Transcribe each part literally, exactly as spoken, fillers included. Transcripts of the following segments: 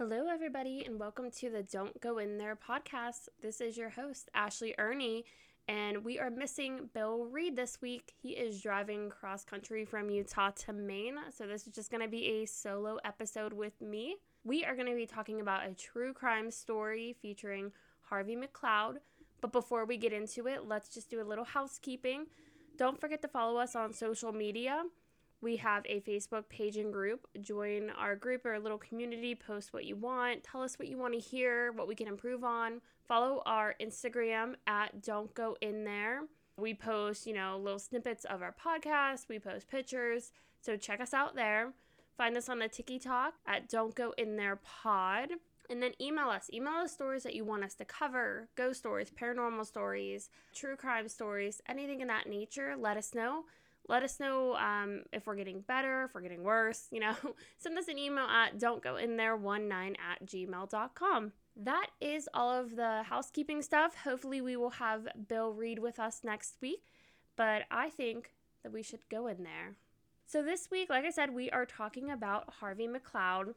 Hello, everybody, and welcome to the Don't Go In There podcast. This is your host, Ashley Ernie, and we are missing Bill Reed this week. He is driving cross country from Utah to Maine, so this is just going to be a solo episode with me. We are going to be talking about a true crime story featuring Harvey McCloud, but before we get into it, let's just do a little housekeeping. Don't forget to follow us on social media. We have a Facebook page and group. Join our group or a little community. Post what you want. Tell us what you want to hear, what we can improve on. Follow our Instagram at Don't Go In There. We post, you know, little snippets of our podcast. We post pictures. So check us out there. Find us on the TikTok at Don't Go In There Pod. And then email us. Email us stories that you want us to cover. Ghost stories, paranormal stories, true crime stories, anything in that nature. Let us know. Let us know um, if we're getting better, if we're getting worse, you know. Send us an email at don't go in there nineteen at gmail dot com. That is all of the housekeeping stuff. Hopefully we will have Bill Reed with us next week, but I think that we should go in there. So this week, like I said, we are talking about Harvey McCloud,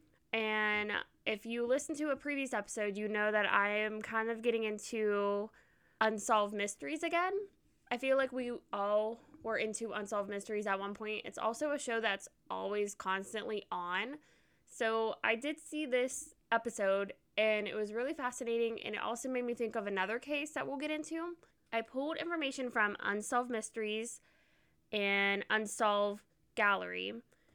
and if you listen to a previous episode, you know that I am kind of getting into unsolved mysteries again. I feel like we all were into Unsolved Mysteries at one point. It's also a show that's always constantly on. So I did see this episode and it was really fascinating, and it also made me think of another case that we'll get into. I pulled information from Unsolved Mysteries and Unsolved Gallery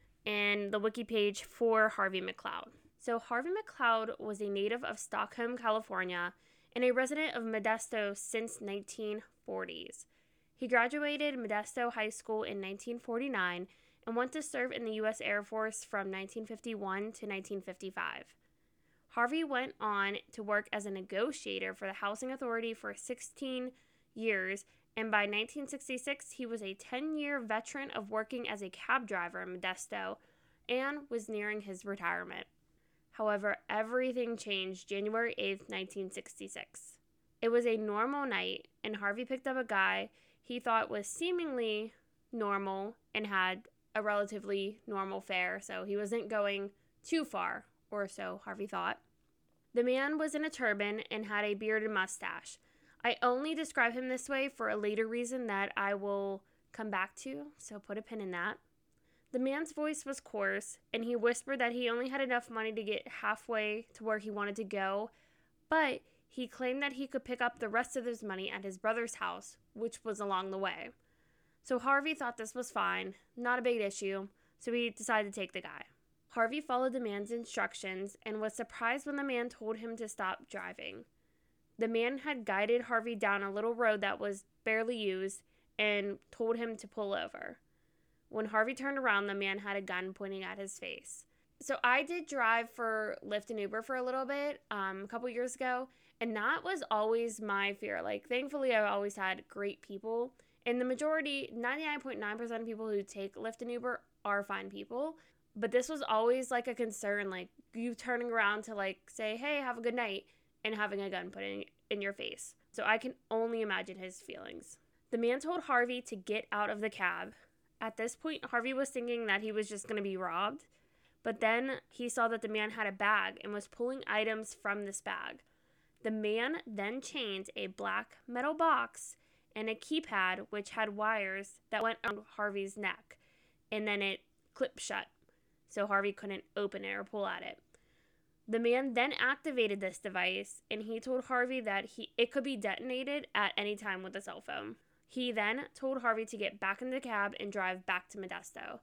and the wiki page for Harvey McCloud. So Harvey McCloud was a native of Stockholm, California, and a resident of Modesto since nineteen forties. He graduated Modesto High School in nineteen forty-nine and went to serve in the U S Air Force from nineteen fifty-one to nineteen fifty-five. Harvey went on to work as a negotiator for the Housing Authority for sixteen years, and by nineteen sixty-six, he was a ten-year veteran of working as a cab driver in Modesto and was nearing his retirement. However, everything changed January eighth, nineteen sixty-six. It was a normal night, and Harvey picked up a guy he thought was seemingly normal and had a relatively normal fare, so he wasn't going too far, or so Harvey thought. The man was in a turban and had a beard and mustache. I only describe him this way for a later reason that I will come back to, so put a pin in that. The man's voice was coarse, and he whispered that he only had enough money to get halfway to where he wanted to go, but he claimed that he could pick up the rest of his money at his brother's house, which was along the way. So Harvey thought this was fine, not a big issue, so he decided to take the guy. Harvey followed the man's instructions and was surprised when the man told him to stop driving. The man had guided Harvey down a little road that was barely used and told him to pull over. When Harvey turned around, the man had a gun pointing at his face. So I did drive for Lyft and Uber for a little bit, um, a couple years ago, and that was always my fear. Like, thankfully, I always had great people. And the majority, ninety-nine point nine percent of people who take Lyft and Uber are fine people. But this was always, like, a concern, like, you turning around to, like, say, hey, have a good night, and having a gun put in, in your face. So I can only imagine his feelings. The man told Harvey to get out of the cab. At this point, Harvey was thinking that he was just going to be robbed. But then he saw that the man had a bag and was pulling items from this bag. The man then changed a black metal box and a keypad which had wires that went around Harvey's neck, and then it clipped shut, so Harvey couldn't open it or pull at it. The man then activated this device, and he told Harvey that he it could be detonated at any time with a cell phone. He then told Harvey to get back in the cab and drive back to Modesto.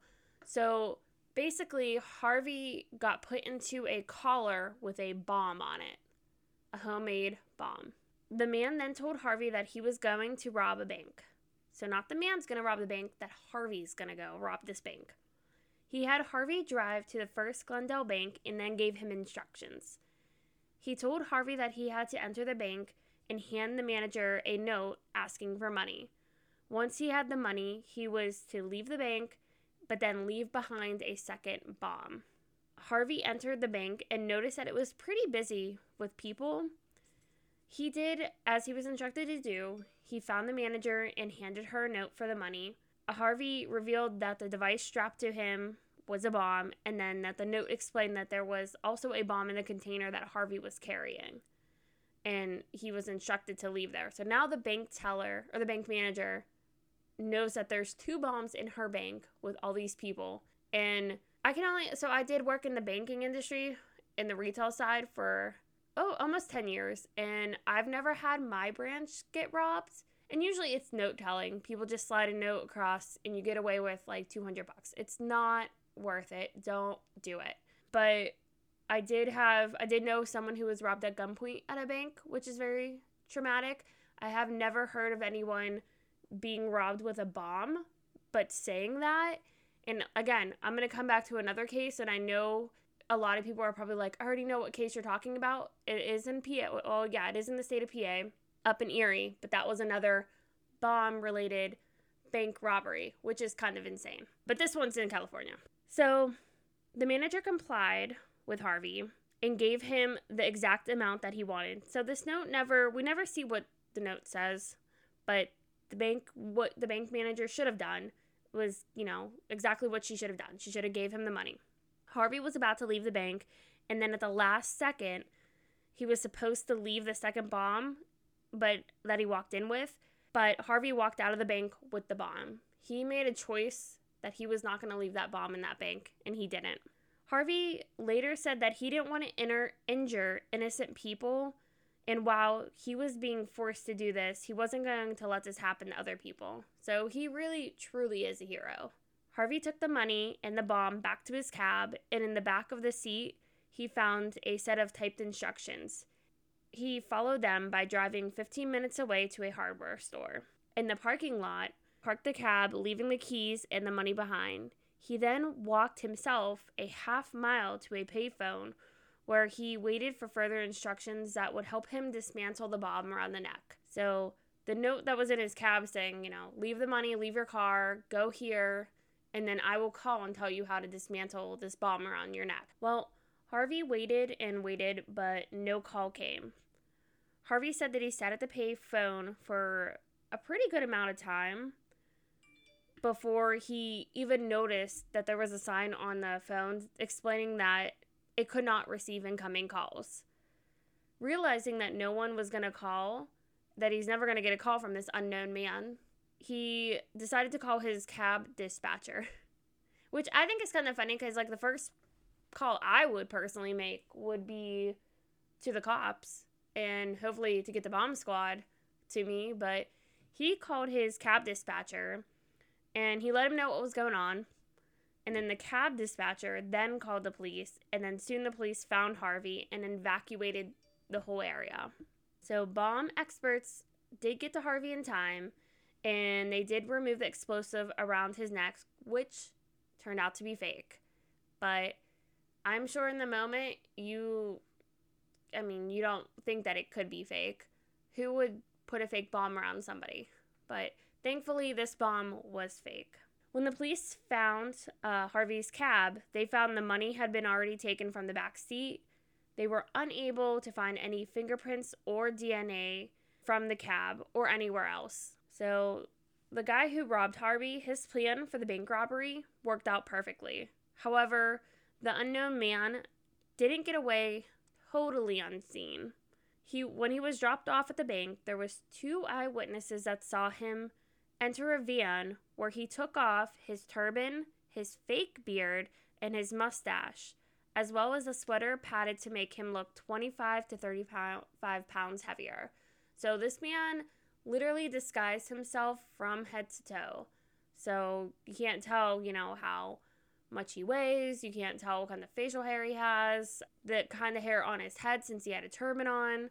So basically, Harvey got put into a collar with a bomb on it. A homemade bomb. The man then told Harvey that he was going to rob a bank. So not the man's going to rob the bank, that Harvey's going to go rob this bank. He had Harvey drive to the First Glendale Bank and then gave him instructions. He told Harvey that he had to enter the bank and hand the manager a note asking for money. Once he had the money, he was to leave the bank, but then leave behind a second bomb. Harvey entered the bank and noticed that it was pretty busy with people. He did as he was instructed to do. He found the manager and handed her a note for the money. Harvey revealed that the device strapped to him was a bomb, and then that the note explained that there was also a bomb in the container that Harvey was carrying, and he was instructed to leave there. So now the bank teller, or the bank manager, knows that there's two bombs in her bank with all these people. And I can only, so I did work in the banking industry, in the retail side for, oh, almost ten years, and I've never had my branch get robbed. And usually it's note telling. People just slide a note across and you get away with like two hundred bucks. It's not worth it. Don't do it. But I did have, I did know someone who was robbed at gunpoint at a bank, which is very traumatic. I have never heard of anyone being robbed with a bomb, but saying that, and again, I'm going to come back to another case, and I know a lot of people are probably like, I already know what case you're talking about. It is in P A. Well, yeah, it is in the state of P A, up in Erie, but that was another bomb-related bank robbery, which is kind of insane. But this one's in California. So the manager complied with Harvey and gave him the exact amount that he wanted. So this note never, we never see what the note says, but the bank, what the bank manager should have done was, you know, exactly what she should have done. She should have gave him the money. Harvey was about to leave the bank, and then at the last second, he was supposed to leave the second bomb, but that he walked in with, but Harvey walked out of the bank with the bomb. He made a choice that he was not going to leave that bomb in that bank, and he didn't. Harvey later said that he didn't want to inter- injure innocent people, and while he was being forced to do this, he wasn't going to let this happen to other people. So he really, truly is a hero. Harvey took the money and the bomb back to his cab, and in the back of the seat, he found a set of typed instructions. He followed them by driving fifteen minutes away to a hardware store. In the parking lot, parked the cab, leaving the keys and the money behind. He then walked himself a half mile to a payphone where he waited for further instructions that would help him dismantle the bomb around the neck. So the note that was in his cab saying, you know, leave the money, leave your car, go here, and then I will call and tell you how to dismantle this bomb around your neck. Well, Harvey waited and waited, but no call came. Harvey said that he sat at the pay phone for a pretty good amount of time before he even noticed that there was a sign on the phone explaining that it could not receive incoming calls. Realizing that no one was going to call, that he's never going to get a call from this unknown man, he decided to call his cab dispatcher, which I think is kind of funny because, like, the first call I would personally make would be to the cops and hopefully to get the bomb squad to me, but he called his cab dispatcher and he let him know what was going on, and then the cab dispatcher then called the police, and then soon the police found Harvey and evacuated the whole area. So bomb experts did get to Harvey in time, and they did remove the explosive around his neck, which turned out to be fake. But I'm sure in the moment, you, I mean, you don't think that it could be fake. Who would put a fake bomb around somebody? But thankfully, this bomb was fake. When the police found uh, Harvey's cab, they found the money had been already taken from the back seat. They were unable to find any fingerprints or D N A from the cab or anywhere else. So the guy who robbed Harvey, his plan for the bank robbery worked out perfectly. However, the unknown man didn't get away totally unseen. He, when he was dropped off at the bank, there was two eyewitnesses that saw him enter a van where he took off his turban, his fake beard, and his mustache, as well as a sweater padded to make him look twenty-five to thirty-five pounds heavier. So this man literally disguised himself from head to toe. So you can't tell, you know, how much he weighs. You can't tell what kind of facial hair he has, the kind of hair on his head since he had a turban on.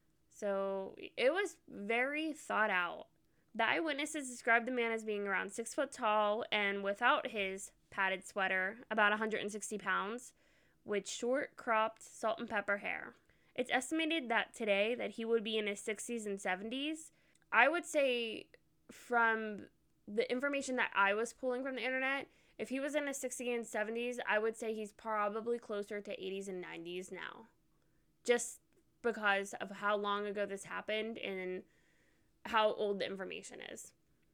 So it was very thought out. The eyewitnesses described the man as being around six foot tall and without his padded sweater, about one hundred sixty pounds, with short, cropped, salt and pepper hair. It's estimated that today that he would be in his sixties and seventies. I would say from the information that I was pulling from the internet, if he was in his sixties and seventies, I would say he's probably closer to eighties and nineties now. Just because of how long ago this happened and how old the information is.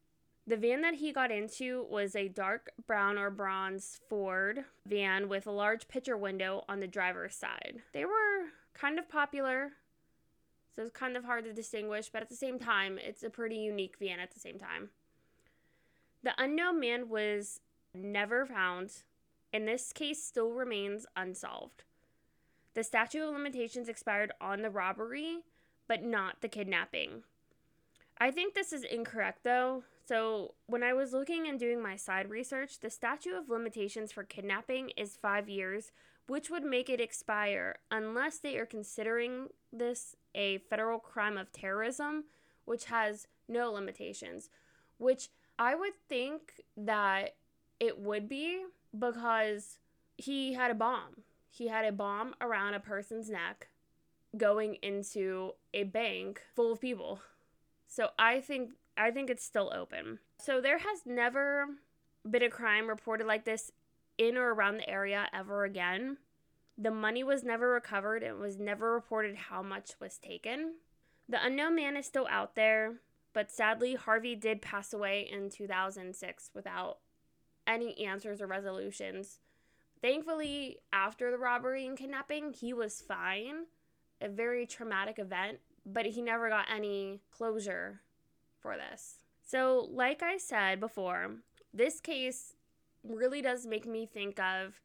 The van that he got into was a dark brown or bronze Ford van with a large picture window on the driver's side. They were kind of popular, so it's kind of hard to distinguish, but at the same time, it's a pretty unique van at the same time. The unknown man was never found, and this case still remains unsolved. The statute of limitations expired on the robbery, but not the kidnapping. I think this is incorrect, though. So when I was looking and doing my side research, the statute of limitations for kidnapping is five years, which would make it expire unless they are considering this a federal crime of terrorism, which has no limitations, which I would think that it would be because he had a bomb. He had a bomb around a person's neck going into a bank full of people. So I think I think it's still open. So there has never been a crime reported like this in or around the area ever again. The money was never recovered. It was never reported how much was taken. The unknown man is still out there, but sadly, Harvey did pass away in two thousand six without any answers or resolutions. Thankfully, after the robbery and kidnapping, he was fine. A very traumatic event, but he never got any closure for this. So, like I said before, this case really does make me think of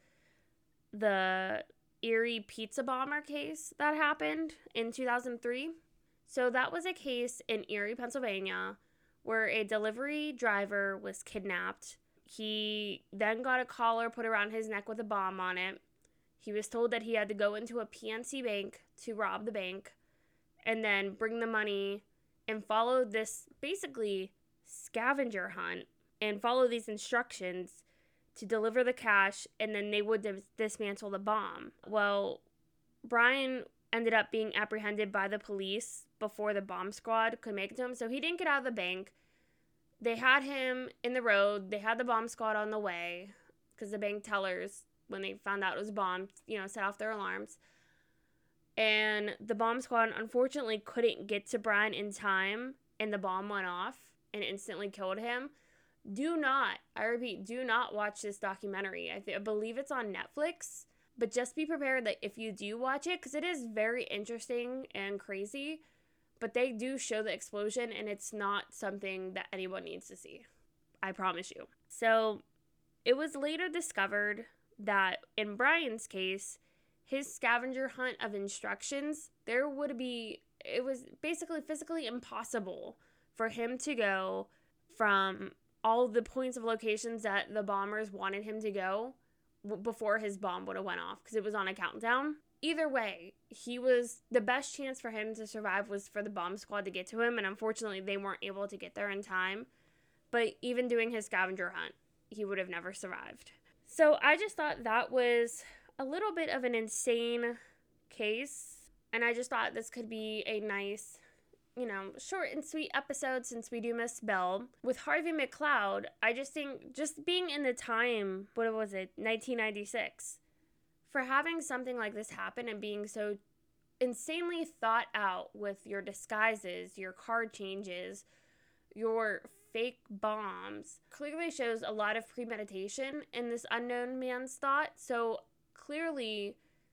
the Erie pizza bomber case that happened in two thousand three. So that was a case in Erie, Pennsylvania, where a delivery driver was kidnapped. He then got a collar put around his neck with a bomb on it. He was told that he had to go into a P N C bank to rob the bank and then bring the money and follow this basically scavenger hunt and follow these instructions to deliver the cash, and then they would dis- dismantle the bomb. Well, Brian ended up being apprehended by the police before the bomb squad could make it to him, so he didn't get out of the bank. They had him in the road. They had the bomb squad on the way because the bank tellers, when they found out it was a bomb, you know, set off their alarms. And the bomb squad unfortunately couldn't get to Brian in time, and the bomb went off and instantly killed him. Do not, I repeat, do not watch this documentary. I, th- I believe it's on Netflix, but just be prepared that if you do watch it, because it is very interesting and crazy, but they do show the explosion, and it's not something that anyone needs to see. I promise you. So it was later discovered that in Brian's case, his scavenger hunt of instructions, there would be, it was basically physically impossible for him to go from all the points of locations that the bombers wanted him to go w- before his bomb would have went off, because it was on a countdown. Either way, he was, the best chance for him to survive was for the bomb squad to get to him, and unfortunately they weren't able to get there in time. But even doing his scavenger hunt, he would have never survived. So I just thought that was a little bit of an insane case, and I just thought this could be a nice, you know, short and sweet episode since we do miss Bill. With Harvey McLeod, I just think just being in the time, what was it, nineteen ninety-six, for having something like this happen and being so insanely thought out with your disguises, your card changes, your fake bombs, clearly shows a lot of premeditation in this unknown man's thought. So clearly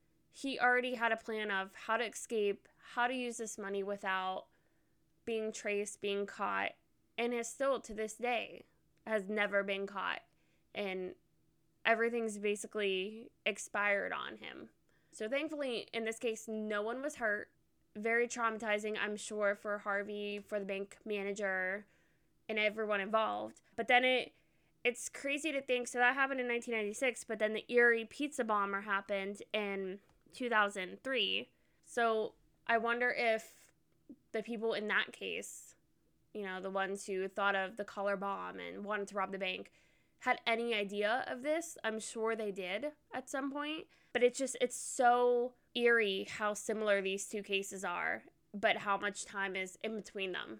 he already had a plan of how to escape, how to use this money without being traced, being caught, and has still to this day has never been caught, and everything's basically expired on him. So thankfully in this case no one was hurt. Very traumatizing, I'm sure, for Harvey, for the bank manager, and everyone involved. But then it it's crazy to think, so that happened in nineteen ninety-six, but then the Erie pizza bomber happened in two thousand three. So I wonder if the people in that case, you know, the ones who thought of the collar bomb and wanted to rob the bank, had any idea of this. I'm sure they did at some point, but it's just, it's so eerie how similar these two cases are, but how much time is in between them.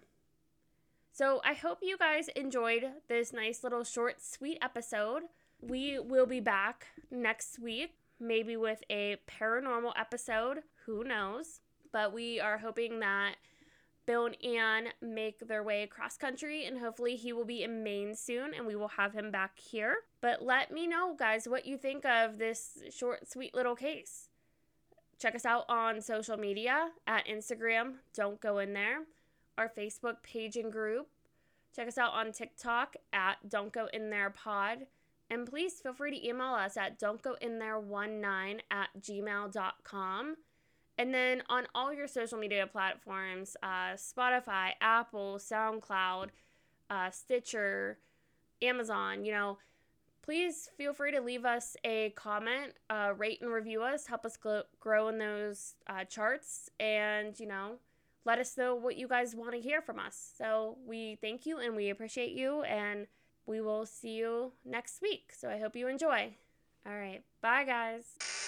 So I hope you guys enjoyed this nice little short, sweet episode. We will be back next week, maybe with a paranormal episode, who knows, but we are hoping that Bill and Ann make their way cross country, and hopefully he will be in Maine soon and we will have him back here. But let me know, guys, what you think of this short, sweet little case. Check us out on social media at Instagram, Don't Go In There, our Facebook page and group. Check us out on TikTok at Don't Go In There Pod. And please feel free to email us at don't go in there one nine at gmail dot com. And then on all your social media platforms, uh, Spotify, Apple, SoundCloud, uh, Stitcher, Amazon, you know, please feel free to leave us a comment, uh, rate and review us, help us gl- grow in those uh, charts, and, you know, let us know what you guys want to hear from us. So we thank you and we appreciate you, and we will see you next week. So I hope you enjoy. All right. Bye, guys.